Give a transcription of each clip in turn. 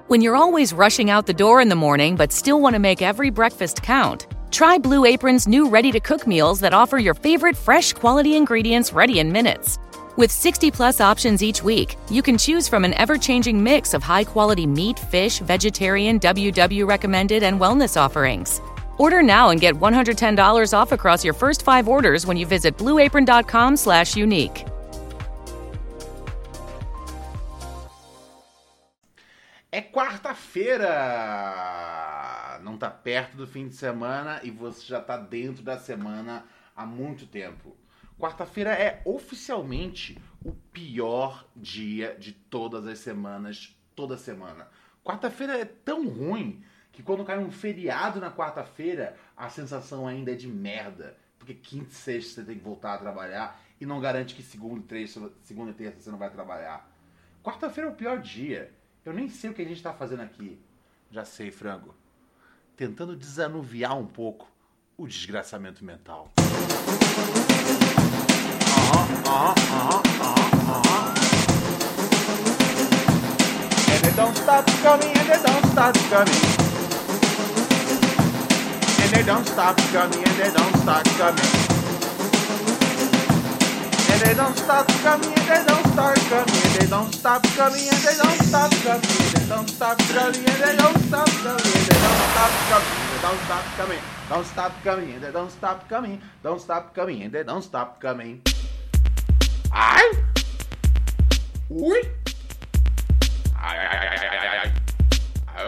When you're always rushing out the door in the morning but still want to make every breakfast count, try Blue Apron's new ready-to-cook meals that offer your favorite fresh quality ingredients ready in minutes. With 60-plus options each week, you can choose from an ever-changing mix of high-quality meat, fish, vegetarian, WW recommended, and wellness offerings. Order now and get $110 off across your first 5 orders when you visit blueapron.com/unique. É quarta-feira! Não tá perto do fim de semana e você já tá dentro da semana há muito tempo. Quarta-feira é oficialmente o pior dia de todas as semanas, toda semana. Quarta-feira é tão ruim que quando cai um feriado na quarta-feira, a sensação ainda é de merda. Porque quinta e sexta você tem que voltar a trabalhar e não garante que segunda e terça você não vai trabalhar. Quarta-feira é o pior dia. Eu nem sei o que a gente tá fazendo aqui. Já sei, frango. Tentando desanuviar um pouco o desgraçamento mental. And they don't stop coming, and they don't stop coming. And they don't stop coming, and they don't stop coming. And they don't stop coming, and they don't start coming, and they don't stop coming, and they don't stop coming, and they don't stop coming, and they don't stop coming, and they don't stop coming, don't stop coming, and they don't stop coming, don't stop coming, and they don't stop coming. Ai! Ui! Ai, ai, ai, ai, ai, ai, ai.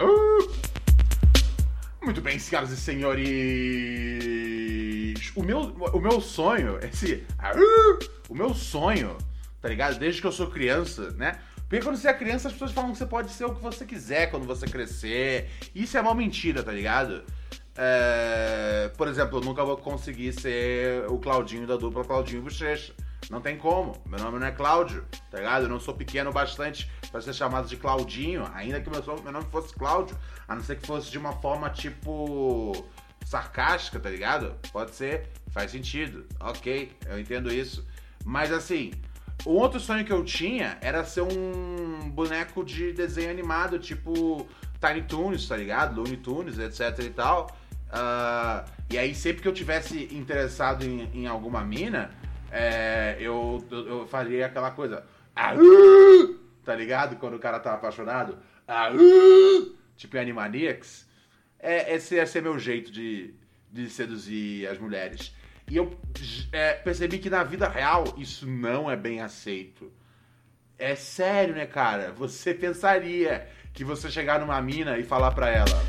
Muito bem, senhoras e senhores. O meu sonho, o meu sonho, tá ligado? Desde que eu sou criança, né? Porque quando você é criança, as pessoas falam que você pode ser o que você quiser quando você crescer. Isso é uma mentira, tá ligado? Por exemplo, eu nunca vou conseguir ser o Claudinho da dupla Claudinho e Bochecha. Não tem como. Meu nome não é Cláudio, tá ligado? Eu não sou pequeno o bastante pra ser chamado de Claudinho, ainda que meu nome fosse Cláudio. A não ser que fosse de uma forma, tipo, sarcástica, tá ligado? Pode ser, faz sentido. Ok, eu entendo isso. Mas assim, o outro sonho que eu tinha era ser um boneco de desenho animado, tipo Tiny Toons, tá ligado? Looney Tunes, etc e tal. E aí, sempre que eu tivesse interessado em alguma mina, eu faria aquela coisa. Tá ligado? Quando o cara tá apaixonado. Tipo em Animaniacs. Esse ia ser meu jeito de seduzir as mulheres. E eu percebi que na vida real isso não é bem aceito. É sério, né, cara? Você pensaria que você chegar numa mina e falar pra ela...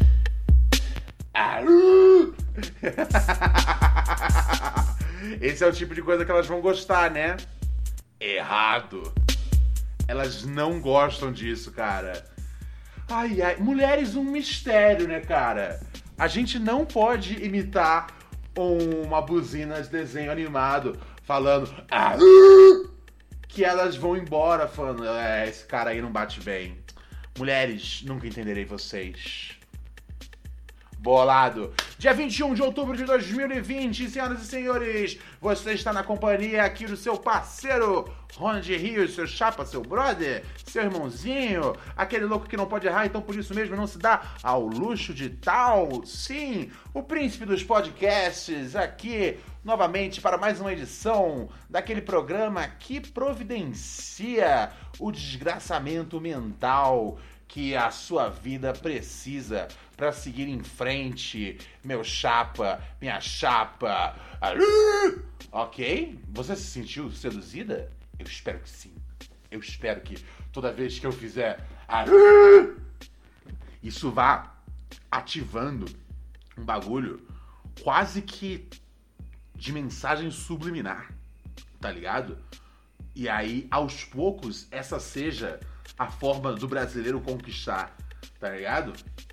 Esse é o tipo de coisa que elas vão gostar, né? Errado. Elas não gostam disso, cara. Ai, ai. Mulheres, um mistério, né, cara? A gente não pode imitar uma buzina de desenho animado falando que elas vão embora falando esse cara aí não bate bem. Mulheres, nunca entenderei vocês. Bolado. Dia 21 de outubro de 2020, senhoras e senhores, você está na companhia aqui do seu parceiro, Ronald Rios, seu chapa, seu brother, seu irmãozinho, aquele louco que não pode errar, então por isso mesmo não se dá ao luxo de tal. Sim, o príncipe dos podcasts, aqui novamente para mais uma edição daquele programa que providencia o desgraçamento mental que a sua vida precisa para seguir em frente, meu chapa, minha chapa. Ok? Você se sentiu seduzida? Eu espero que sim. Eu espero que toda vez que eu fizer isso vá ativando um bagulho quase que de mensagem subliminar, tá ligado? E aí, aos poucos, essa seja a forma do brasileiro conquistar, tá ligado?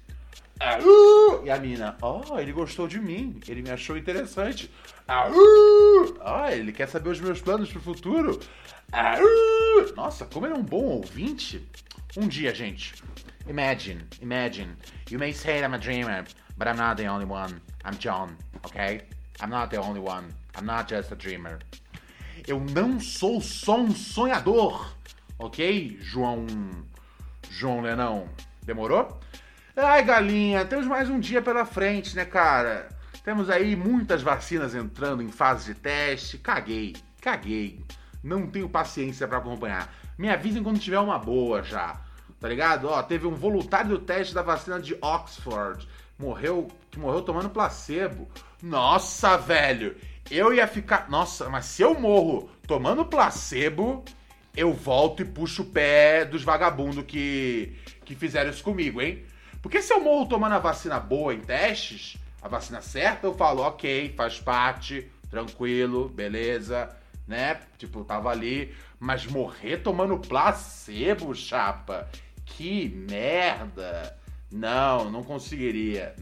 E a mina, ele gostou de mim, ele me achou interessante. Ele quer saber os meus planos pro futuro. Nossa, como ele é um bom ouvinte. Um dia, gente, imagine, you may say I'm a dreamer, but I'm not the only one. I'm John, okay? I'm not the only one. I'm not just a dreamer. Eu não sou só um sonhador, ok, João Lenão? Demorou? Ai, galinha, temos mais um dia pela frente, né, cara? Temos aí muitas vacinas entrando em fase de teste. Caguei. Não tenho paciência pra acompanhar. Me avisem quando tiver uma boa já. Tá ligado? Ó, teve um voluntário do teste da vacina de Oxford. Que morreu tomando placebo. Nossa, velho. Eu ia ficar... Nossa, mas se eu morro tomando placebo, eu volto e puxo o pé dos vagabundos que fizeram isso comigo, hein? Porque se eu morro tomando a vacina boa em testes, a vacina certa, eu falo, ok, faz parte, tranquilo, beleza, né? Tipo, tava ali. Mas morrer tomando placebo, chapa, que merda. Não conseguiria.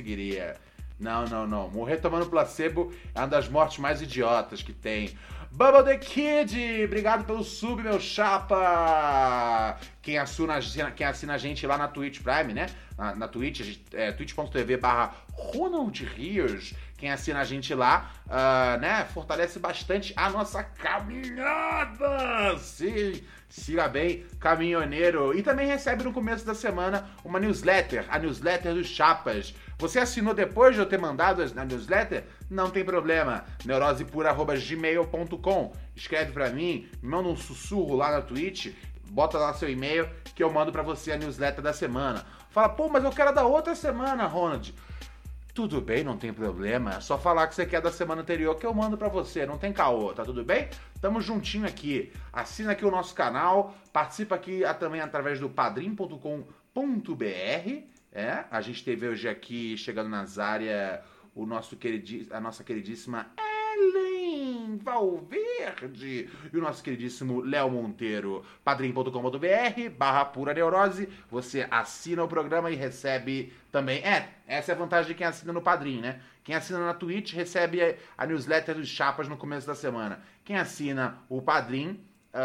Não. Morrer tomando placebo é uma das mortes mais idiotas que tem. Bubble the Kid, obrigado pelo sub, meu chapa. Quem assina a gente lá na Twitch Prime, né? Na Twitch, twitch.tv/Ronald Rios. Quem assina a gente lá, né? Fortalece bastante a nossa caminhada. Sim, siga bem, caminhoneiro. E também recebe no começo da semana uma newsletter, a newsletter dos chapas. Você assinou depois de eu ter mandado a newsletter? Não tem problema. neurosepura@gmail.com. Escreve pra mim, me manda um sussurro lá na Twitch, bota lá seu e-mail que eu mando pra você a newsletter da semana. Fala, pô, mas eu quero da outra semana, Ronald. Tudo bem, não tem problema. É só falar que você quer da semana anterior que eu mando pra você. Não tem caô, tá tudo bem? Tamo juntinho aqui. Assina aqui o nosso canal. Participa aqui também através do padrim.com.br. A gente teve hoje aqui, chegando nas áreas, a nossa queridíssima Ellen Valverde e o nosso queridíssimo Léo Monteiro. padrim.com.br/pura neurose. Você assina o programa e recebe também. Essa é a vantagem de quem assina no Padrim, né? Quem assina na Twitch recebe a newsletter dos chapas no começo da semana. Quem assina o Padrim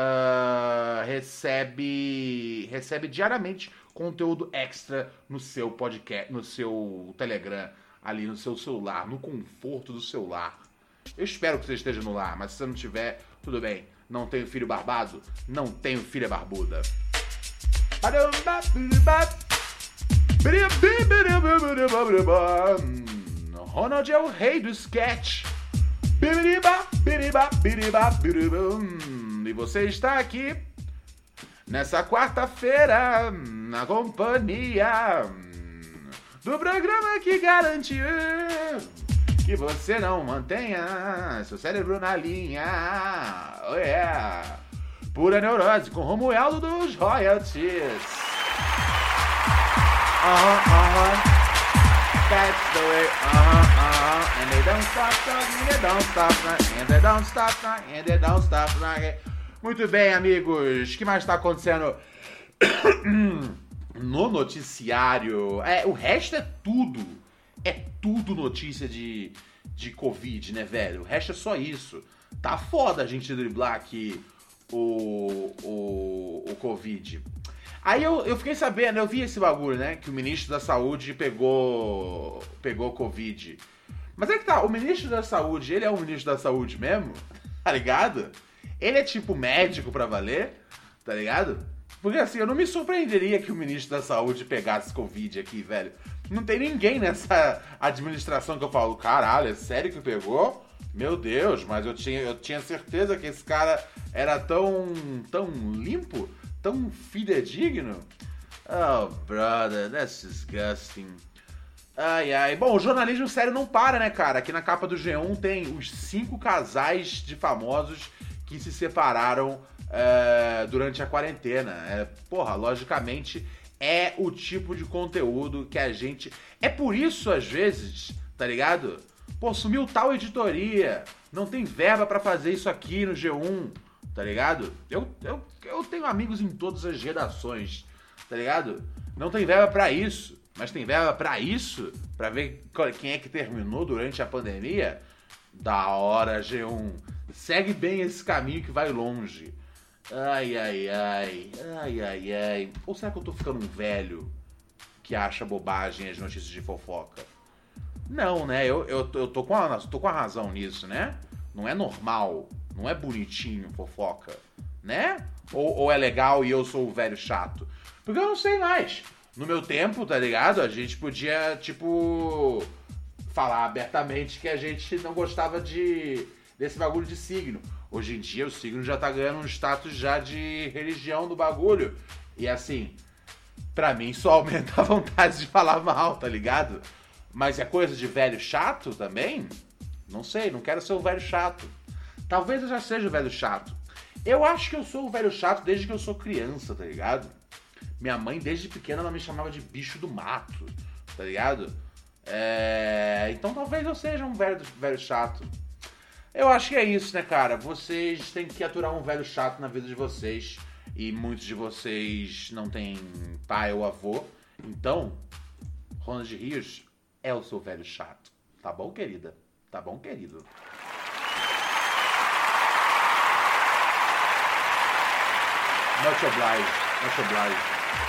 recebe diariamente conteúdo extra no seu podcast, no seu Telegram, ali no seu celular, no conforto do seu lar. Eu espero que você esteja no lar, mas se você não tiver, tudo bem. Não tenho filho barbado, não tenho filha barbuda. Ronald é o rei do sketch. E você está aqui nessa quarta-feira na companhia do programa que garante que você não mantenha seu cérebro na linha. Oh yeah! Pura neurose com Romualdo dos Royalties. That's the way. And they don't stop talking, they don't stop talking, and they don't stop talking, and they don't stop talking. Muito bem, amigos. O que mais está acontecendo no noticiário? O resto é tudo. É tudo notícia de Covid, né, velho? O resto é só isso. Tá foda a gente driblar aqui o Covid. Aí eu fiquei sabendo, eu vi esse bagulho, né? Que o ministro da Saúde pegou Covid. Mas é que tá, o ministro da Saúde, ele é o ministro da Saúde mesmo? Tá ligado? Ele é tipo médico pra valer, tá ligado? Porque assim, eu não me surpreenderia que o ministro da Saúde pegasse Covid aqui, velho. Não tem ninguém nessa administração que eu falo, caralho, é sério que pegou? Meu Deus, mas eu tinha certeza que esse cara era tão limpo, tão fidedigno. Oh, brother, that's disgusting. Ai. Bom, o jornalismo sério não para, né, cara? Aqui na capa do G1 tem os 5 casais de famosos que se separaram durante a quarentena. Porra, logicamente é o tipo de conteúdo que a gente... É por isso, às vezes, tá ligado? Pô, sumiu tal editoria, não tem verba pra fazer isso aqui no G1, tá ligado? Eu tenho amigos em todas as redações, tá ligado? Não tem verba pra isso, mas tem verba pra isso, pra ver quem é que terminou durante a pandemia. Da hora, G1. Segue bem esse caminho que vai longe. Ai. Ou será que eu tô ficando um velho que acha bobagem as notícias de fofoca? Não, né? Eu tô com a razão nisso, né? Não é normal, não é bonitinho fofoca, né? Ou é legal e eu sou o velho chato? Porque eu não sei mais. No meu tempo, tá ligado? A gente podia, tipo, falar abertamente que a gente não gostava desse bagulho de signo. Hoje em dia o signo já tá ganhando um status já de religião do bagulho. E assim, pra mim só aumenta a vontade de falar mal, tá ligado? Mas é coisa de velho chato também? Não sei, não quero ser o velho chato. Talvez eu já seja o velho chato. Eu acho que eu sou o velho chato desde que eu sou criança, tá ligado? Minha mãe, desde pequena, ela me chamava de bicho do mato, tá ligado? Então talvez eu seja um velho chato. Eu acho que é isso, né, cara? Vocês têm que aturar um velho chato na vida de vocês. E muitos de vocês não têm pai ou avô. Então, Ronald Rios é o seu velho chato. Tá bom, querida? Tá bom, querido? Much obliged.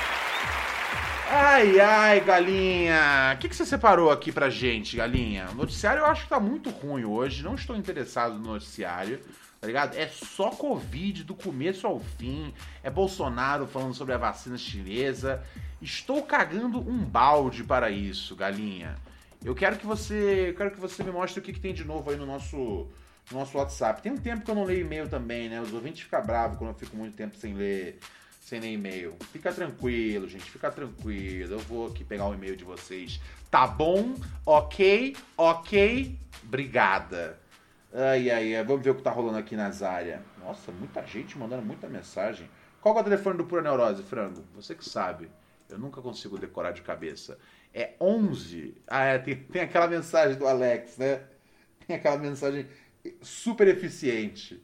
Ai, galinha. O que você separou aqui pra gente, galinha? O noticiário eu acho que tá muito ruim hoje. Não estou interessado no noticiário, tá ligado? É só Covid do começo ao fim. É Bolsonaro falando sobre a vacina chinesa. Estou cagando um balde para isso, galinha. Eu quero que você me mostre o que tem de novo aí no nosso WhatsApp. Tem um tempo que eu não leio e-mail também, né? Os ouvintes ficam bravos quando eu fico muito tempo sem ler e-mail. Fica tranquilo, gente. Fica tranquilo. Eu vou aqui pegar o e-mail de vocês. Tá bom? Ok. Obrigada. Ai. Vamos ver o que tá rolando aqui nas áreas. Nossa, muita gente mandando muita mensagem. Qual é o telefone do Pura Neurose, frango? Você que sabe. Eu nunca consigo decorar de cabeça. É 11. Tem aquela mensagem do Alex, né? Tem aquela mensagem super eficiente.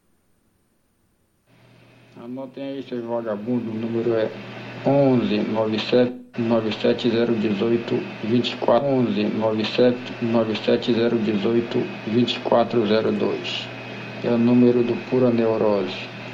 Anotem aí, seus vagabundos. O número é 11 97 97018 24 11 97 97018 2402. É o número do Pura Neurose.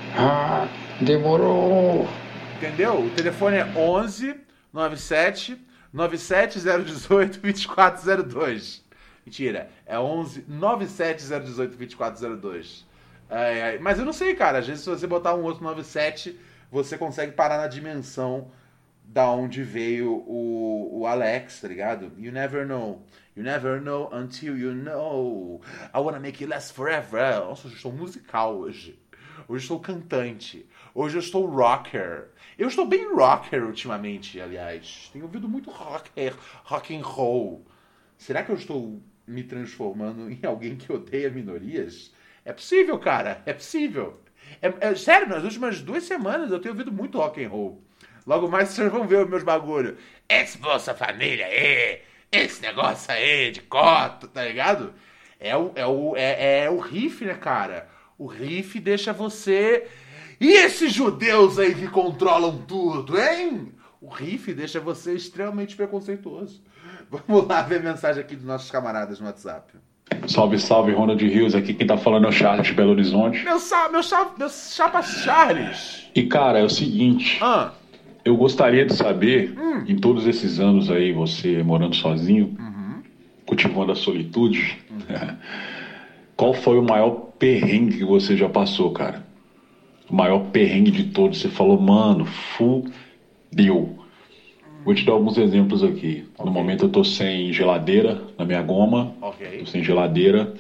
Demorou! Entendeu? O telefone é 11 97 97018 2402. Mentira, é 11 97 018 2402. Mas eu não sei, cara. Às vezes, se você botar um outro 97, você consegue parar na dimensão da onde veio o Alex, tá ligado? You never know. You never know until you know. I wanna make it last forever. Nossa, eu estou musical hoje. Hoje eu estou cantante. Hoje eu estou rocker. Eu estou bem rocker ultimamente, aliás. Tenho ouvido muito rock and roll. Será que eu estou me transformando em alguém que odeia minorias? É possível, cara. É possível. Sério, nas últimas 2 semanas eu tenho ouvido muito rock and roll. Logo mais vocês vão ver os meus bagulho. Esse Bolsa Família aí, esse negócio aí de cota, tá ligado? É o riff, né, cara? O riff deixa você... E esses judeus aí que controlam tudo, hein? O riff deixa você extremamente preconceituoso. Vamos lá ver a mensagem aqui dos nossos camaradas no WhatsApp. Salve, salve, Ronald Rios. Aqui quem tá falando é o Charles de Belo Horizonte. Meu chapa Charles. E, cara, é o seguinte. Eu gostaria de saber, em todos esses anos aí, você morando sozinho, cultivando a solitude, qual foi o maior perrengue que você já passou, cara? O maior perrengue de todos. Você falou, mano, fudeu. Vou te dar alguns exemplos aqui. No momento eu tô sem geladeira na minha goma. Tô sem geladeira.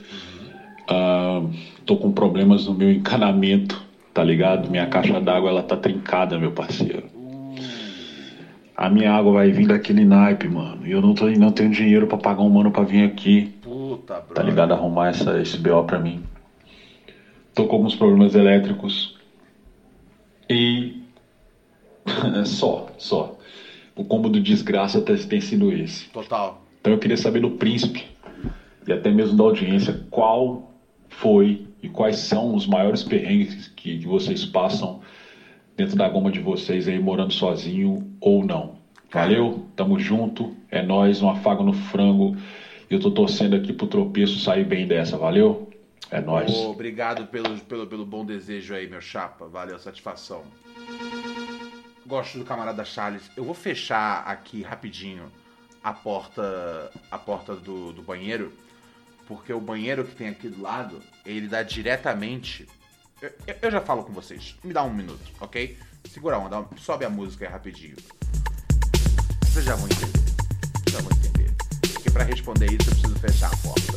Tô com problemas no meu encanamento, tá ligado? Minha caixa d'água, ela tá trincada, meu parceiro. A minha água vai vir daquele naipe, mano. E eu não tenho dinheiro pra pagar um mano pra vir aqui. Puta, bro. Tá ligado? Arrumar esse BO pra mim. Tô com alguns problemas elétricos. E... só. O combo do desgraça tem sido esse. Total. Então eu queria saber do príncipe e até mesmo da audiência qual foi e quais são os maiores perrengues que vocês passam dentro da goma de vocês aí, morando sozinho ou não. Valeu, tamo junto, é nóis, um afago no frango. E eu tô torcendo aqui pro tropeço sair bem dessa, valeu? É nóis. Obrigado pelo bom desejo aí, meu chapa. Valeu, satisfação. Gosto do camarada Charles. Eu vou fechar aqui rapidinho a porta do banheiro, porque o banheiro que tem aqui do lado, ele dá diretamente... Eu já falo com vocês. Me dá um minuto, ok? Segura a onda, sobe a música aí rapidinho. Vocês já vão entender. Porque pra responder isso eu preciso fechar a porta.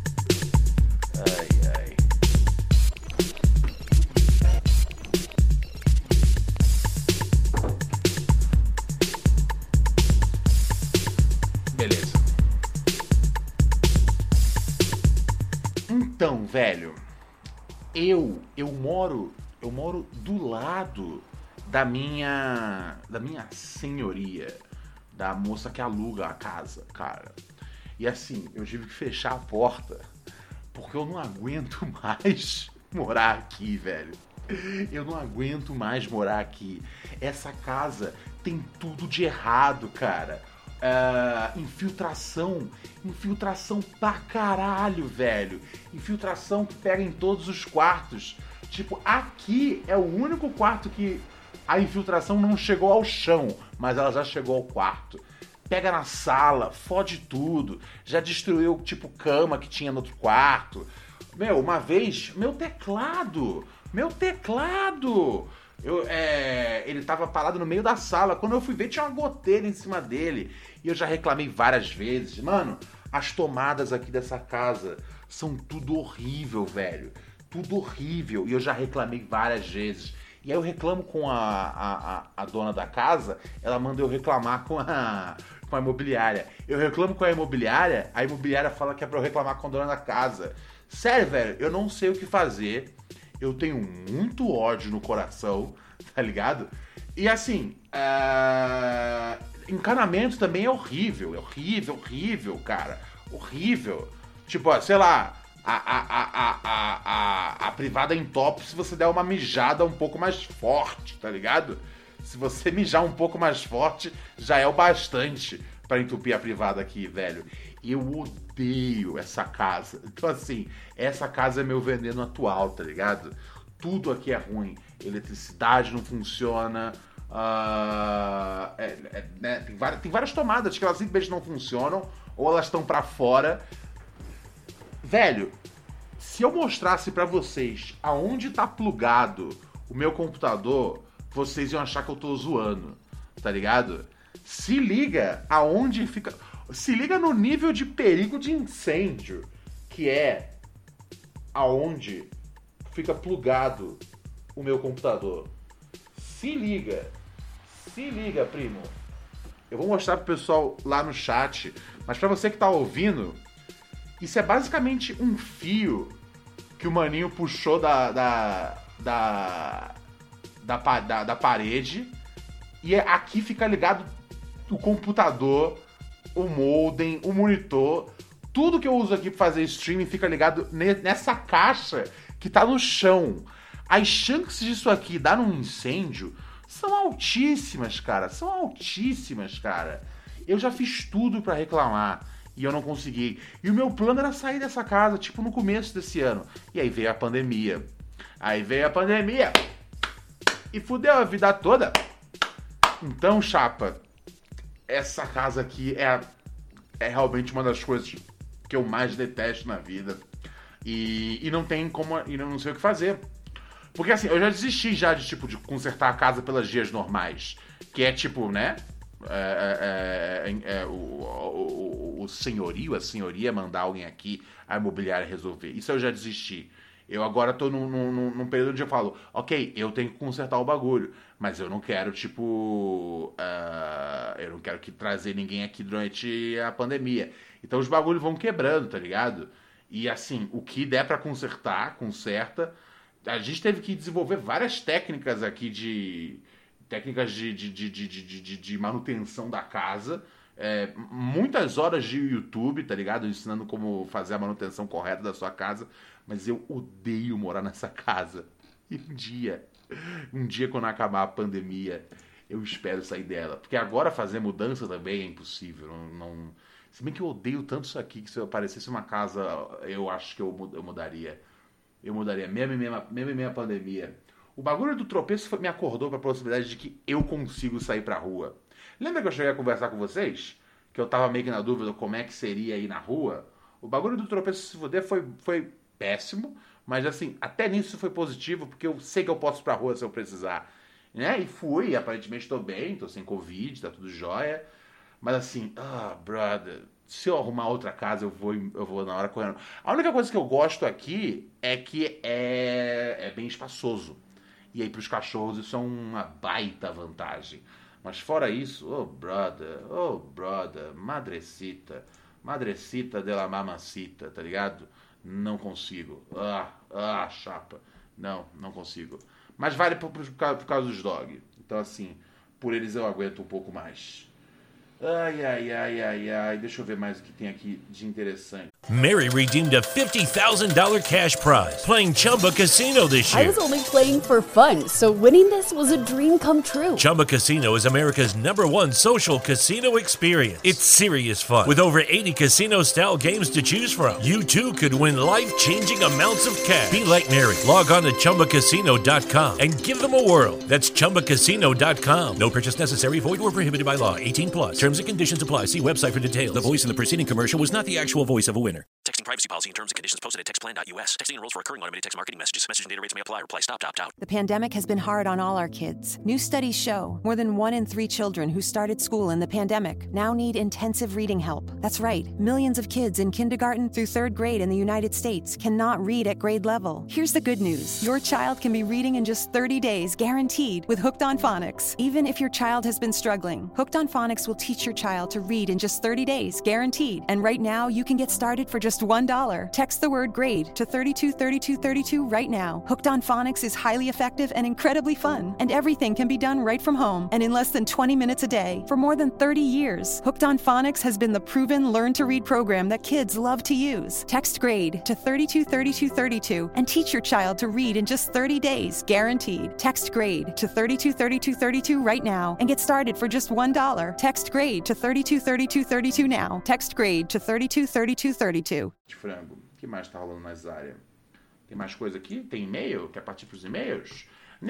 Ai. Beleza. Então, velho, eu moro do lado da minha senhoria, da moça que aluga a casa, cara. E assim, eu tive que fechar a porta porque eu não aguento mais morar aqui, velho. Eu não aguento mais morar aqui. Essa casa tem tudo de errado, cara. Infiltração pra caralho, velho. Infiltração que pega em todos os quartos. Tipo, aqui é o único quarto que a infiltração não chegou ao chão, mas ela já chegou ao quarto. Pega na sala, fode tudo. Já destruiu, tipo, cama que tinha no outro quarto. Meu, uma vez, meu teclado! Ele tava parado no meio da sala. Quando eu fui ver, tinha uma goteira em cima dele. E eu já reclamei várias vezes. Mano, as tomadas aqui dessa casa são tudo horrível, velho. Tudo horrível. E eu já reclamei várias vezes. E aí eu reclamo com a dona da casa. Ela manda eu reclamar com a imobiliária. Eu reclamo com a imobiliária fala que é pra eu reclamar com a dona da casa. Sério, velho, eu não sei o que fazer. Eu tenho muito ódio no coração, tá ligado? E assim, encanamento também é horrível, cara. Horrível. Tipo, ó, sei lá, a privada entope se você der uma mijada um pouco mais forte, tá ligado? Se você mijar um pouco mais forte, já é o bastante pra entupir a privada aqui, velho. Eu odeio essa casa. Então, assim, essa casa é meu veneno atual, tá ligado? Tudo aqui é ruim. Eletricidade não funciona. Né? Tem várias tomadas que elas simplesmente não funcionam. Ou elas estão pra fora. Velho, se eu mostrasse pra vocês aonde tá plugado o meu computador, vocês iam achar que eu tô zoando, tá ligado? Se liga aonde fica... Se liga no nível de perigo de incêndio que é aonde fica plugado o meu computador. Se liga, primo. Eu vou mostrar pro pessoal lá no chat, mas pra você que tá ouvindo, isso é basicamente um fio que o maninho puxou da parede e aqui fica ligado o computador, o modem, o monitor, tudo que eu uso aqui pra fazer streaming fica ligado nessa caixa que tá no chão. As chances disso aqui dar um incêndio são altíssimas, cara. Eu já fiz tudo pra reclamar e eu não consegui. E o meu plano era sair dessa casa, tipo, no começo desse ano. E aí veio a pandemia. E fudeu a vida toda. Então, chapa, essa casa aqui é realmente uma das coisas que eu mais detesto na vida. E não tem como... E não sei o que fazer. Porque assim, eu já desisti de consertar a casa pelas vias normais. Que é tipo, né? O senhorio, a senhoria mandar alguém aqui, a imobiliária resolver. Isso eu já desisti. Eu agora tô num período onde eu falo, ok, eu tenho que consertar o bagulho, mas eu não quero, eu não quero trazer ninguém aqui durante a pandemia. Então os bagulhos vão quebrando, tá ligado? E assim, o que der pra consertar, conserta. A gente teve que desenvolver várias técnicas aqui de manutenção da casa. Muitas horas de YouTube, tá ligado? Ensinando como fazer a manutenção correta da sua casa. Mas eu odeio morar nessa casa. E um dia quando acabar a pandemia, eu espero sair dela. Porque agora fazer mudança também é impossível. Se bem que eu odeio tanto isso aqui, que se eu aparecesse uma casa, eu acho que eu mudaria. Eu mudaria, mesmo em meia pandemia. O bagulho do tropeço me acordou pra possibilidade de que eu consigo sair pra rua. Lembra que eu cheguei a conversar com vocês? Que eu tava meio que na dúvida como é que seria ir na rua? O bagulho do tropeço se fuder foi péssimo, mas assim, até nisso foi positivo, porque eu sei que eu posso ir pra rua se eu precisar. Né? E fui, aparentemente tô bem, tô sem Covid, tá tudo jóia. Mas assim, brother, se eu arrumar outra casa, eu vou na hora correndo. A única coisa que eu gosto aqui é que é bem espaçoso. E aí pros cachorros isso é uma baita vantagem. Mas fora isso, brother, madrecita de la mamacita, tá ligado? Não consigo. Chapa. Não consigo. Mas vale por causa dos dog. Então assim, por eles eu aguento um pouco mais. Ai. Deixa eu ver mais o que tem aqui de interessante. Mary redeemed a $50,000 cash prize playing Chumba Casino this year. I was only playing for fun, so winning this was a dream come true. Chumba Casino is America's #1 social casino experience. It's serious fun. With over 80 casino-style games to choose from, you too could win life-changing amounts of cash. Be like Mary. Log on to ChumbaCasino.com and give them a whirl. That's ChumbaCasino.com. No purchase necessary. Void or prohibited by law. 18+. Terms and conditions apply. See website for details. The voice in the preceding commercial was not the actual voice of a winner. Texting privacy policy and terms and conditions posted at textplan.us. Texting enrolls for recurring automated text marketing messages. Message and data rates may apply. Reply stop, opt out. The pandemic has been hard on all our kids. New studies show more than 1 in 3 children who started school in the pandemic now need intensive reading help. That's right. Millions of kids in kindergarten through 3rd grade in the United States cannot read at grade level. Here's the good news. Your child can be reading in just 30 days, guaranteed, with Hooked on Phonics. Even if your child has been struggling, Hooked on Phonics will teach your child to read in just 30 days, guaranteed. And right now, you can get started for just $1. Text the word GRADE to 323232 right now. Hooked on Phonics is highly effective and incredibly fun. And everything can be done right from home and in less than 20 minutes a day. For more than 30 years, Hooked on Phonics has been the proven learn-to-read program that kids love to use. Text GRADE to 323232 and teach your child to read in just 30 days, guaranteed. Text GRADE to 323232 right now and get started for just $1. Text GRADE to 323232 now. Text GRADE to 323232. Frango, o que mais tá rolando nas áreas? Tem mais coisa aqui? Tem e-mail? Quer partir pros e-mails?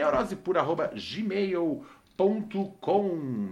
neurosepura@gmail.com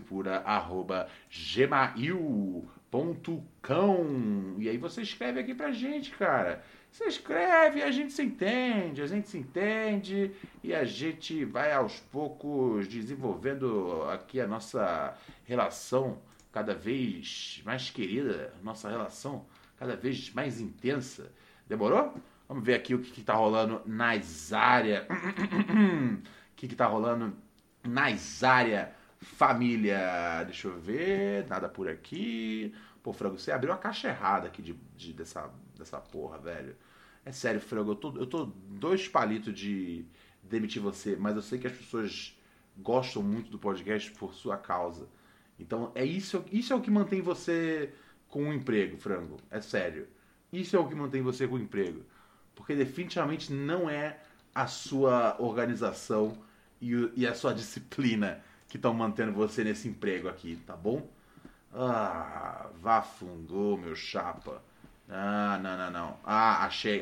neurosepura@gmail.com. E aí você escreve aqui pra gente, cara. Você escreve, a gente se entende e a gente vai aos poucos desenvolvendo aqui a nossa relação cada vez mais querida, nossa relação cada vez mais intensa. Demorou? Vamos ver aqui o que tá rolando nas áreas. O que tá rolando nas áreas família. Deixa eu ver. Nada por aqui. Pô, Frango, você abriu a caixa errada aqui dessa porra, velho. É sério, Frango, eu tô 2 palitos de demitir você, mas eu sei que as pessoas gostam muito do podcast por sua causa. Então, isso é o que mantém você com um emprego, Frango. É sério. Isso é o que mantém você com um emprego. Porque definitivamente não é a sua organização e a sua disciplina que estão mantendo você nesse emprego aqui, tá bom? Vá fundo, meu chapa. Não. Achei.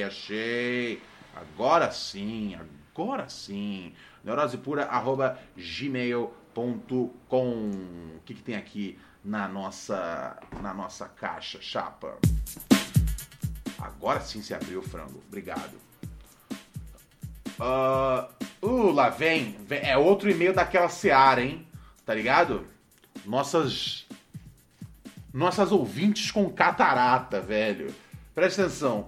Agora sim. neurosepura@gmail.com. O que tem aqui na nossa caixa, chapa? Agora sim se abriu, Frango. Obrigado. Lá vem. É outro e-mail daquela seara, hein? Tá ligado? Nossas ouvintes com catarata, velho. Presta atenção.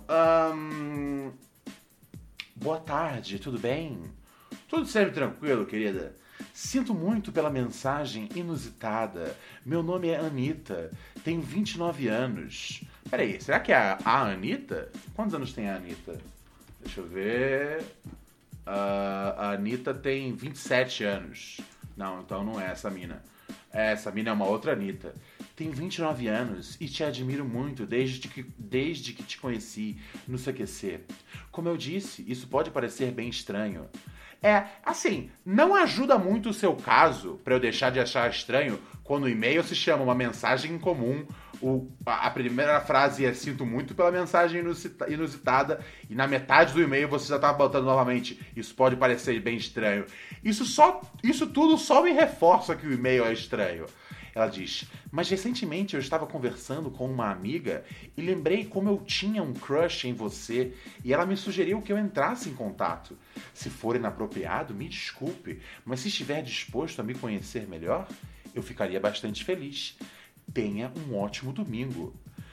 Boa tarde, tudo bem? Tudo sempre tranquilo, querida? Sinto muito pela mensagem inusitada. Meu nome é Anitta, tenho 29 anos. Peraí, será que é a Anitta? Quantos anos tem a Anitta? Deixa eu ver. A Anitta tem 27 anos. Não, então não é essa mina. Essa mina é uma outra Anitta. Tenho 29 anos e te admiro muito desde que te conheci no CQC. Como eu disse, isso pode parecer bem estranho. Assim, não ajuda muito o seu caso para eu deixar de achar estranho quando o e-mail se chama uma mensagem em comum. A primeira frase é sinto muito pela mensagem inusitada e na metade do e-mail você já tá botando novamente isso pode parecer bem estranho. Isso tudo só me reforça que o e-mail é estranho. Ela diz, mas recentemente eu estava conversando com uma amiga e lembrei como eu tinha um crush em você e ela me sugeriu que eu entrasse em contato. Se for inapropriado, me desculpe, mas se estiver disposto a me conhecer melhor, eu ficaria bastante feliz. Tenha um ótimo domingo.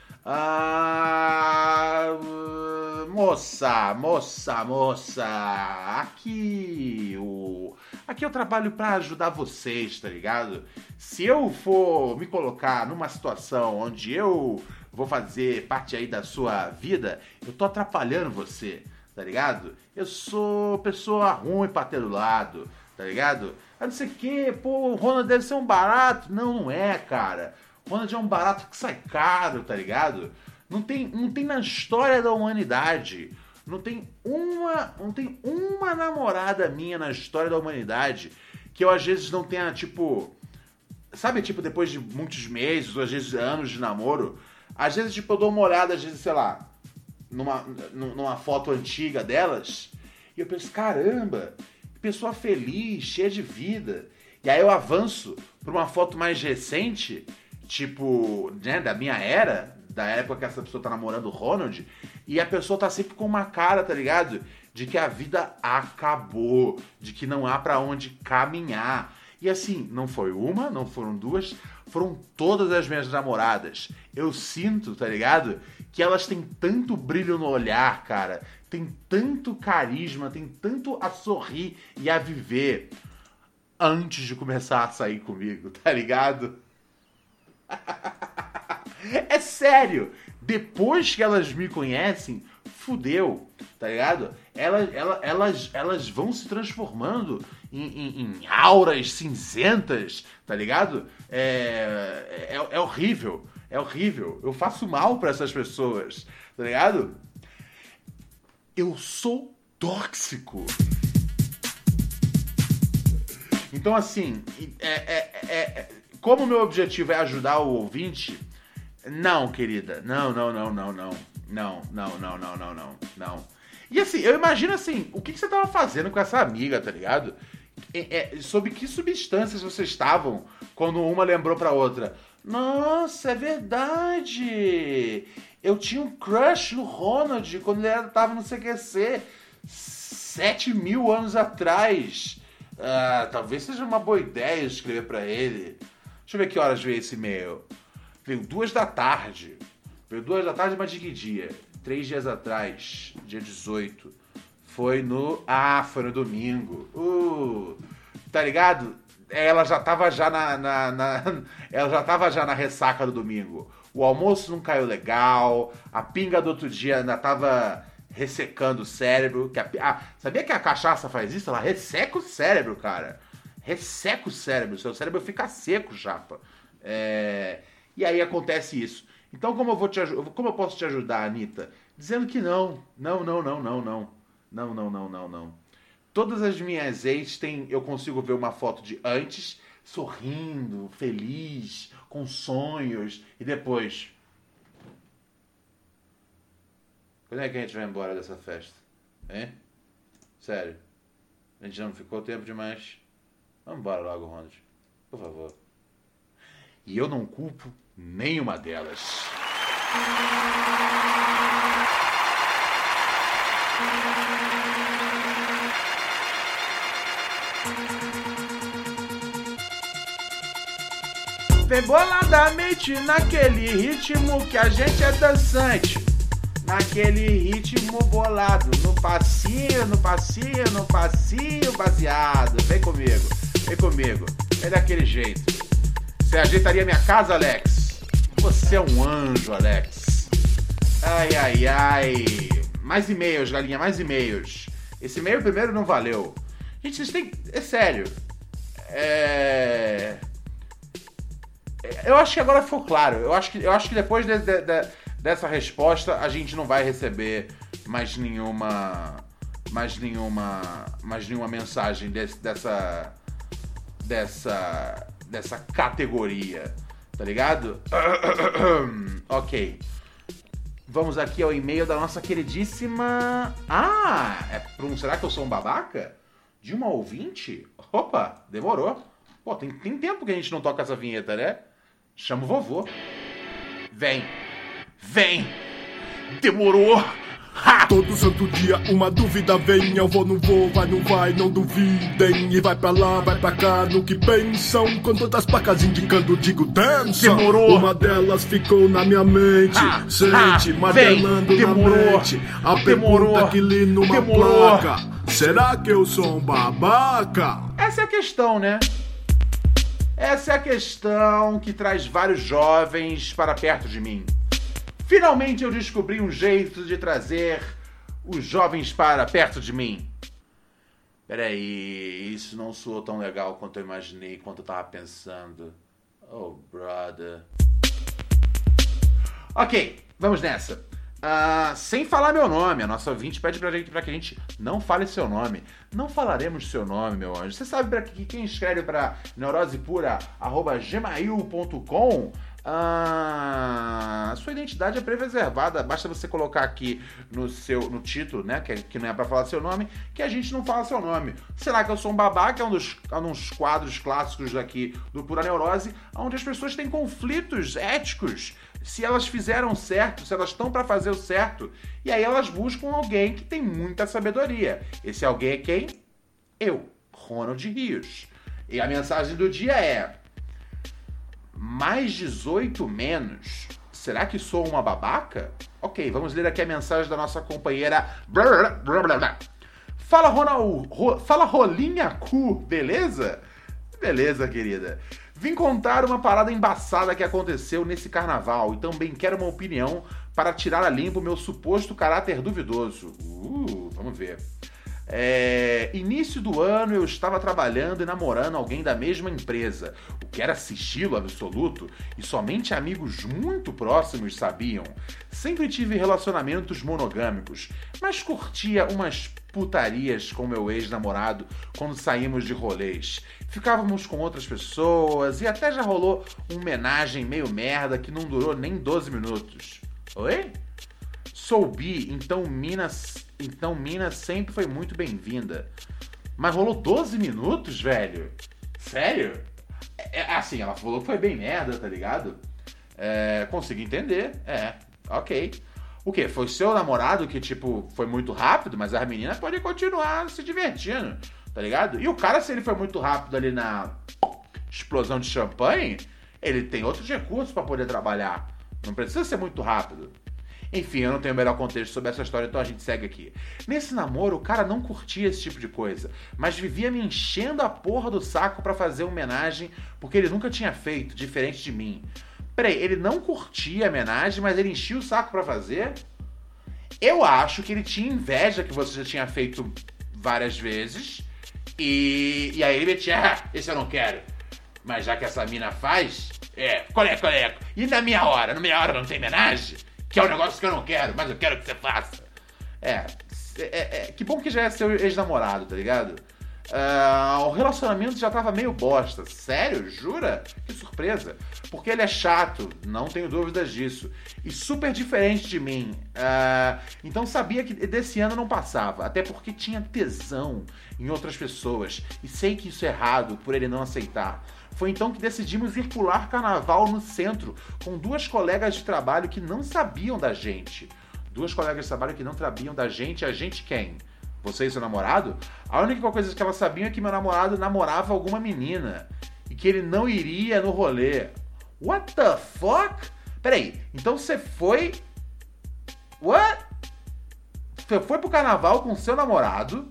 Moça, aqui eu trabalho pra ajudar vocês, tá ligado? Se eu for me colocar numa situação onde eu vou fazer parte aí da sua vida, eu tô atrapalhando você, tá ligado? Eu sou pessoa ruim pra ter do lado, tá ligado? Não sei o que, pô, o Ronald deve ser um barato. Não é, cara. O Ronald é um barato que sai caro, tá ligado? Não tem na história da humanidade. Não tem uma namorada minha na história da humanidade que eu às vezes não tenha, tipo... Sabe, tipo, depois de muitos meses, ou às vezes anos de namoro, às vezes, tipo, eu dou uma olhada, às vezes, sei lá, numa foto antiga delas, e eu penso, caramba, que pessoa feliz, cheia de vida. E aí eu avanço pra uma foto mais recente, tipo, né, da minha era, da época que essa pessoa tá namorando o Ronald, e a pessoa tá sempre com uma cara, tá ligado? De que a vida acabou, de que não há pra onde caminhar. E assim, não foi uma, não foram duas, foram todas as minhas namoradas. Eu sinto, tá ligado? Que elas têm tanto brilho no olhar, cara, tem tanto carisma, tem tanto a sorrir e a viver antes de começar a sair comigo, tá ligado? É sério, depois que elas me conhecem, fudeu, tá ligado? Elas vão se transformando em auras cinzentas, tá ligado? É horrível, é horrível. Eu faço mal pra essas pessoas, tá ligado? Eu sou tóxico. Então, assim, como o meu objetivo é ajudar o ouvinte, não, querida, não. E assim, eu imagino assim, o que você tava fazendo com essa amiga, tá ligado? Sob que substâncias vocês estavam quando uma lembrou pra outra? Nossa, é verdade! Eu tinha um crush no Ronald quando ele tava no CQC 7.000 anos atrás. Talvez seja uma boa ideia escrever pra ele. Deixa eu ver que horas veio esse e-mail. Veio 2 da tarde. Veio 2 da tarde, mas de que dia? 3 dias atrás, dia 18. Foi no domingo. Tá ligado? Ela já tava já ela já tava já na ressaca do domingo. O almoço não caiu legal. A pinga do outro dia ainda tava ressecando o cérebro. Sabia que a cachaça faz isso? Ela resseca o cérebro, cara. Resseca o cérebro. Seu cérebro fica seco, japa. E aí acontece isso. Então, como eu posso te ajudar, Anitta? Dizendo que não. Todas as minhas ex eu consigo ver uma foto de antes, sorrindo, feliz, com sonhos, e depois... Quando é que a gente vai embora dessa festa? Hein? Sério? A gente não ficou tempo demais? Vamos embora logo, Ronald. Por favor. E eu não culpo nenhuma delas. Vem boladamente naquele ritmo que a gente é dançante. Naquele ritmo bolado. No passinho baseado. Vem comigo. É daquele jeito. Você ajeitaria minha casa, Alex? Você é um anjo, Alex. Ai. Mais e-mails, galinha, mais e-mails. Esse e-mail primeiro não valeu. Gente, vocês têm... É sério. Eu acho que agora ficou claro. Eu acho que depois dessa resposta a gente não vai receber mais nenhuma mensagem dessa categoria, tá ligado? Ok. Vamos aqui ao e-mail da nossa queridíssima... será que eu sou um babaca? De uma ouvinte? Opa, demorou. Pô, tem tempo que a gente não toca essa vinheta, né? Chama o vovô. Vem. Demorou. Todo santo dia uma dúvida vem. Eu vou, não vou, vai, não vai, não duvidem. E vai pra lá, vai pra cá, no que pensam. Com todas as placas indicando, digo dança. Demorou. Uma delas ficou na minha mente. Sente, martelando na mente. A pergunta que li numa placa: será que eu sou um babaca? Essa é a questão, né? Essa é a questão que traz vários jovens para perto de mim. Finalmente eu descobri um jeito de trazer os jovens para perto de mim. Peraí, isso não soou tão legal quanto eu imaginei, quanto eu tava pensando. Oh, brother. Ok, vamos nessa. Sem falar meu nome, a nossa ouvinte pede pra que a gente não fale seu nome. Não falaremos seu nome, meu anjo. Você sabe pra que quem escreve pra neurosepura@gmail.com, sua identidade é preservada. Basta você colocar aqui no título, né, que não é pra falar seu nome, que a gente não fala seu nome. Será que eu sou um babaca? É um dos quadros clássicos aqui do Pura Neurose, onde as pessoas têm conflitos éticos. Se elas fizeram certo, se elas estão para fazer o certo, e aí elas buscam alguém que tem muita sabedoria. Esse alguém é quem? Eu, Ronald Rios. E a mensagem do dia é: mais 18 menos. Será que sou uma babaca? Ok, vamos ler aqui a mensagem da nossa companheira. Fala, fala, Rolinha Cu, beleza? Beleza, querida. Vim contar uma parada embaçada que aconteceu nesse carnaval e também quero uma opinião para tirar a limpo meu suposto caráter duvidoso. Vamos ver. Início do ano eu estava trabalhando e namorando alguém da mesma empresa, o que era sigilo absoluto e somente amigos muito próximos sabiam. Sempre tive relacionamentos monogâmicos, mas curtia umas putarias com meu ex-namorado quando saímos de rolês. Ficávamos com outras pessoas e até já rolou uma homenagem meio merda que não durou nem 12 minutos. Oi? Sou bi, então mina sempre foi muito bem-vinda. Mas rolou 12 minutos, velho? Sério? Assim, ela falou que foi bem merda, tá ligado? Consegui entender. Ok. O quê? Foi seu namorado que, tipo, foi muito rápido, mas as meninas podem continuar se divertindo, tá ligado? E o cara, se ele foi muito rápido ali na explosão de champanhe, ele tem outros recursos pra poder trabalhar. Não precisa ser muito rápido. Enfim, eu não tenho o melhor contexto sobre essa história, então a gente segue aqui. Nesse namoro, o cara não curtia esse tipo de coisa, mas vivia me enchendo a porra do saco pra fazer uma homenagem, porque ele nunca tinha feito, diferente de mim. Peraí, ele não curtia a homenagem, mas ele enchia o saco pra fazer? Eu acho que ele tinha inveja que você já tinha feito várias vezes, e aí ele metia, esse eu não quero. Mas já que essa mina faz, coleco. E na minha hora não tem homenagem? Que é um negócio que eu não quero, mas eu quero que você faça. Que bom que já é seu ex-namorado, tá ligado? O relacionamento já tava meio bosta. Sério? Jura? Que surpresa. Porque ele é chato, não tenho dúvidas disso. E super diferente de mim. Então sabia que desse ano não passava. Até porque tinha tesão em outras pessoas. E sei que isso é errado por ele não aceitar. Foi então que decidimos ir pular carnaval no centro com duas colegas de trabalho que não sabiam da gente. Duas colegas de trabalho que não sabiam da gente. A gente quem? Você e seu namorado? A única coisa que elas sabiam é que meu namorado namorava alguma menina e que ele não iria no rolê. What the fuck? Peraí, então você foi... What? Você foi pro carnaval com seu namorado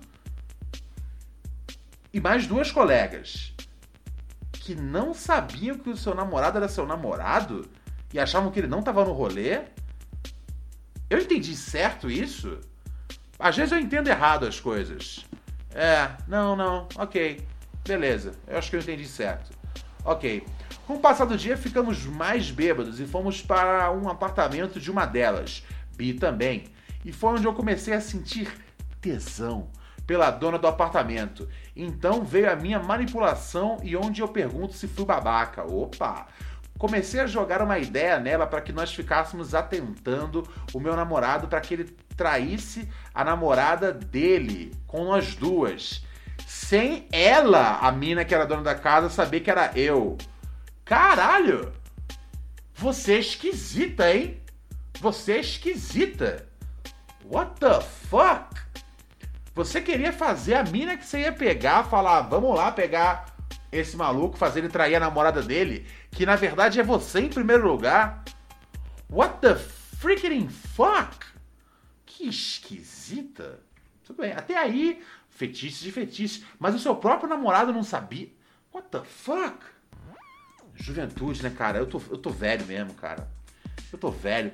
e mais duas colegas que não sabiam que o seu namorado era seu namorado e achavam que ele não tava no rolê? Eu entendi certo isso? Às vezes eu entendo errado as coisas. Não, ok. Beleza, eu acho que eu entendi certo. Ok. Com o passar do dia, ficamos mais bêbados e fomos para um apartamento de uma delas, bi também. E foi onde eu comecei a sentir tesão pela dona do apartamento. Então veio a minha manipulação e onde eu pergunto se fui babaca. Opa! Comecei a jogar uma ideia nela para que nós ficássemos atentando o meu namorado para que ele traísse a namorada dele com nós duas. Sem ela, a mina que era dona da casa, saber que era eu. Caralho! Você é esquisita, hein? Você é esquisita. What the fuck? Você queria fazer a mina que você ia pegar, falar, vamos lá pegar esse maluco, fazer ele trair a namorada dele, que na verdade é você em primeiro lugar? What the freaking fuck? Que esquisita. Tudo bem, até aí, fetiches de fetiches, mas o seu próprio namorado não sabia. What the fuck? Juventude, né, cara? Eu tô velho mesmo, cara. Eu tô velho.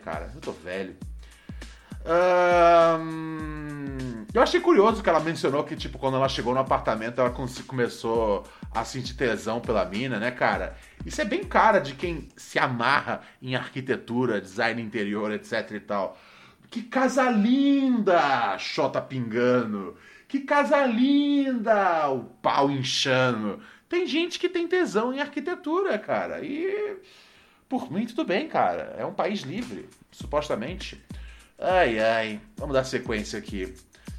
Eu achei curioso que ela mencionou que, tipo, quando ela chegou no apartamento, ela começou a sentir tesão pela mina, né, cara? Isso é bem cara de quem se amarra em arquitetura, design interior, etc e tal. Que casa linda! Xota pingando. Que casa linda! O pau inchando. Tem gente que tem tesão em arquitetura, cara. E por mim tudo bem, cara. É um país livre, supostamente. Ai. Vamos dar sequência aqui.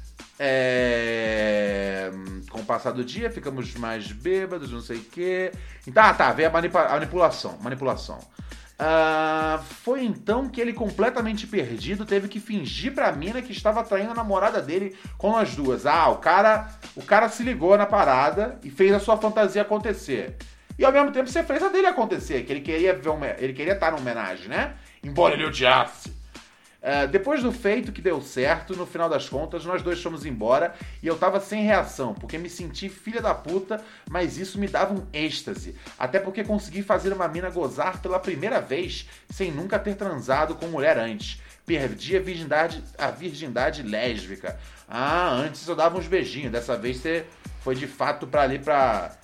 Com o passar do dia, ficamos mais bêbados, não sei o quê. Tá, veio a manipulação. Foi então que ele, completamente perdido, teve que fingir pra mina que estava traindo a namorada dele com as duas. O cara se ligou na parada e fez a sua fantasia acontecer. E ao mesmo tempo você fez a dele acontecer, que ele queria estar numa homenagem, né? Embora ele odiasse. Depois do feito que deu certo, no final das contas, nós dois fomos embora e eu tava sem reação, porque me senti filha da puta, mas isso me dava um êxtase. Até porque consegui fazer uma mina gozar pela primeira vez, sem nunca ter transado com mulher antes. Perdi a virgindade lésbica. Antes eu dava uns beijinhos, dessa vez você foi de fato pra ali pra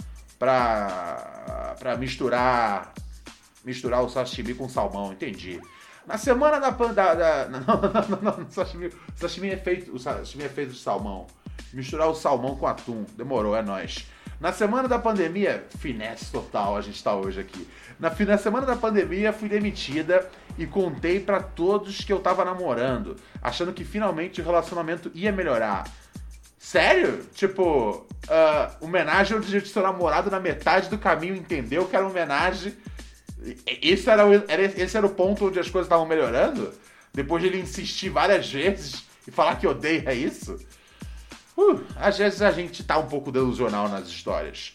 misturar o sashimi com salmão, entendi. Na semana da sashimi é feito de salmão. Misturar o salmão com atum. Demorou, é nóis. Na semana da pandemia, finesse total, a gente tá hoje aqui. Na semana da pandemia, fui demitida e contei pra todos que eu tava namorando, achando que finalmente o relacionamento ia melhorar. Sério? Tipo, homenagem ao seu namorado na metade do caminho entendeu que era uma homenagem. Esse era o ponto onde as coisas estavam melhorando? Depois de ele insistir várias vezes e falar que odeia isso? Às vezes a gente tá um pouco delusional nas histórias.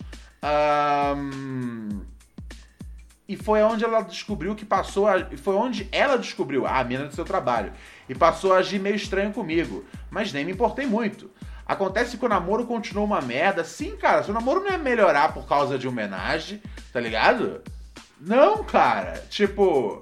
E foi onde ela descobriu a mina do seu trabalho, e passou a agir meio estranho comigo, mas nem me importei muito. Acontece que o namoro continuou uma merda. Sim, cara, seu namoro não ia melhorar por causa de homenagem, tá ligado? Não, cara, tipo,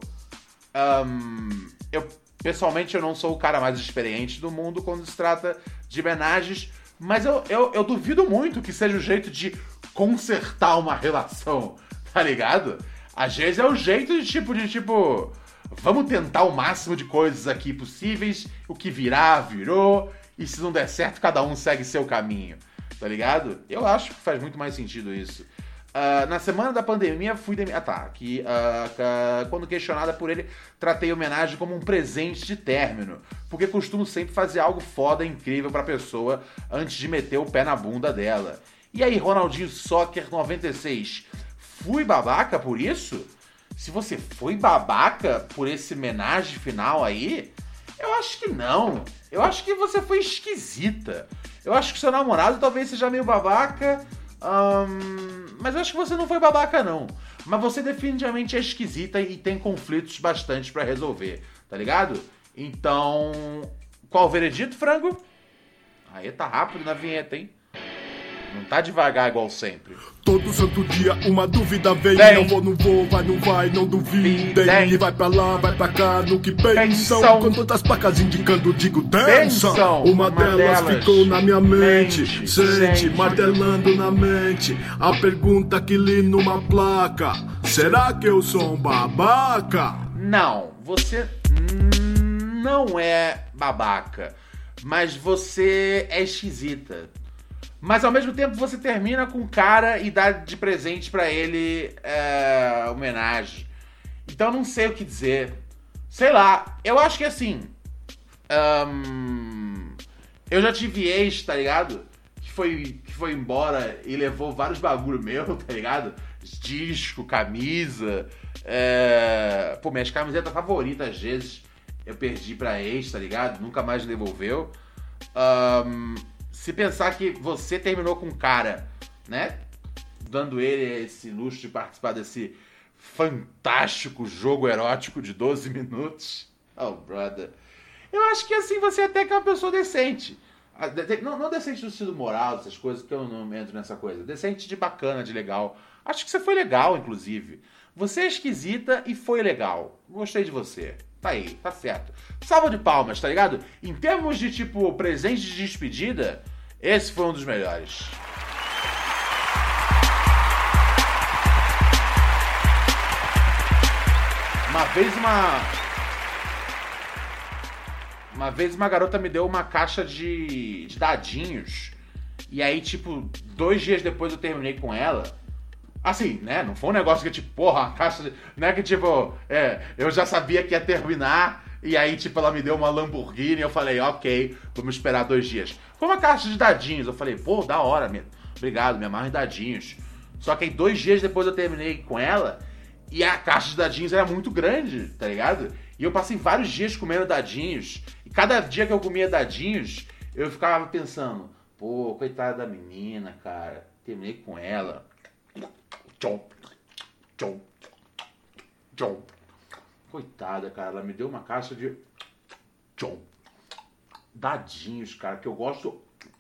pessoalmente eu não sou o cara mais experiente do mundo quando se trata de homenagens, mas eu duvido muito que seja o jeito de consertar uma relação, tá ligado? Às vezes é o jeito de tipo, vamos tentar o máximo de coisas aqui possíveis, o que virar, virou, e se não der certo, cada um segue seu caminho, tá ligado? Eu acho que faz muito mais sentido isso. Na semana da pandemia fui quando questionada por ele, tratei a homenagem como um presente de término, porque costumo sempre fazer algo foda, incrível pra pessoa antes de meter o pé na bunda dela. E aí, Ronaldinho Soccer 96, fui babaca por isso? Se você foi babaca por esse homenagem final aí, eu acho que não. Eu acho que você foi esquisita. Eu acho que seu namorado talvez seja meio babaca, mas eu acho que você não foi babaca, não. Mas você definitivamente é esquisita e tem conflitos bastante pra resolver, tá ligado? Então, qual o veredito, frango? Aí tá rápido na vinheta, hein? Não tá devagar igual sempre. Todo santo dia uma dúvida vem. Não vou, vai, não vai, não duvidem. E vai pra lá, vai pra cá, no que pensam. Com tantas placas indicando, digo, dançam. Uma delas ficou na minha mente. Sente, martelando na mente. A pergunta que li numa placa: será que eu sou um babaca? Não, você não é babaca. Mas você é esquisita. Mas ao mesmo tempo você termina com o cara e dá de presente pra ele homenagem. Então eu não sei o que dizer. Sei lá, eu acho que assim... eu já tive ex, tá ligado? Que foi embora e levou vários bagulho meu, tá ligado? Disco, camisa... minhas camisetas favoritas às vezes eu perdi pra ex, tá ligado? Nunca mais devolveu. Se pensar que você terminou com um cara, né? Dando ele esse luxo de participar desse fantástico jogo erótico de 12 minutos. Oh, brother. Eu acho que assim você até que é uma pessoa decente. Não decente no sentido moral, essas coisas, que eu não entro nessa coisa. Decente de bacana, de legal. Acho que você foi legal, inclusive. Você é esquisita e foi legal. Gostei de você. Tá aí, tá certo. Salva de palmas, tá ligado? Em termos de, tipo, presente de despedida, esse foi um dos melhores. Uma vez uma garota me deu uma caixa de dadinhos. E aí, tipo, 2 dias depois eu terminei com ela. Assim, né? Não foi um negócio que, tipo, porra, uma caixa de... Não é que, tipo, eu já sabia que ia terminar. E aí, tipo, ela me deu uma Lamborghini. E eu falei, ok, vamos esperar 2 dias. Foi uma caixa de dadinhos. Eu falei, pô, da hora, obrigado, me amarro em dadinhos. Só que aí 2 dias depois eu terminei com ela. E a caixa de dadinhos era muito grande, tá ligado? E eu passei vários dias comendo dadinhos. E cada dia que eu comia dadinhos, eu ficava pensando, pô, coitada da menina, cara. Terminei com ela. Coitada, cara. Ela me deu uma caixa de dadinhos, cara, que eu gosto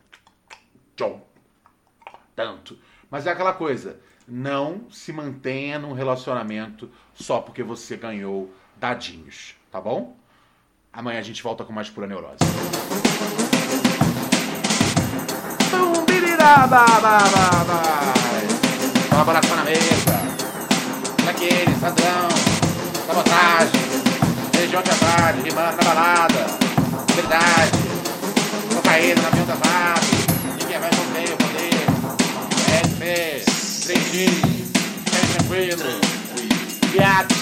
tanto. Mas é aquela coisa, não se mantenha num relacionamento só porque você ganhou dadinhos, tá bom? Amanhã a gente volta com mais Pura Neurose. Colaboração na mesa. Daquele, Sandrão, sabotagem, região de atrás, rimando na balada, verdade, cocaína na avião da VAP, ninguém vai morrer, eu poder, SP, 3X, tranquilo, Fiat.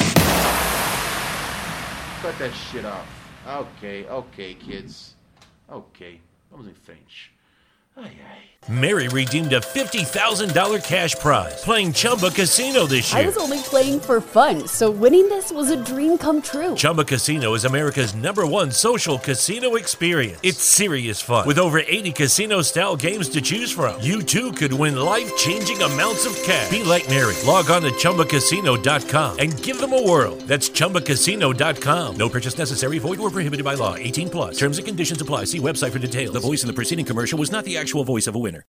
Cut that shit off. Ok, kids. Ok, vamos em frente. Mary redeemed a $50,000 cash prize playing Chumba Casino this year. I was only playing for fun, so winning this was a dream come true. Chumba Casino is America's #1 social casino experience. It's serious fun. With over 80 casino-style games to choose from, you too could win life-changing amounts of cash. Be like Mary. Log on to ChumbaCasino.com and give them a whirl. That's ChumbaCasino.com. No purchase necessary. Void or prohibited by law. 18+. Terms and conditions apply. See website for details. The voice in the preceding commercial was not the actual voice of a winner.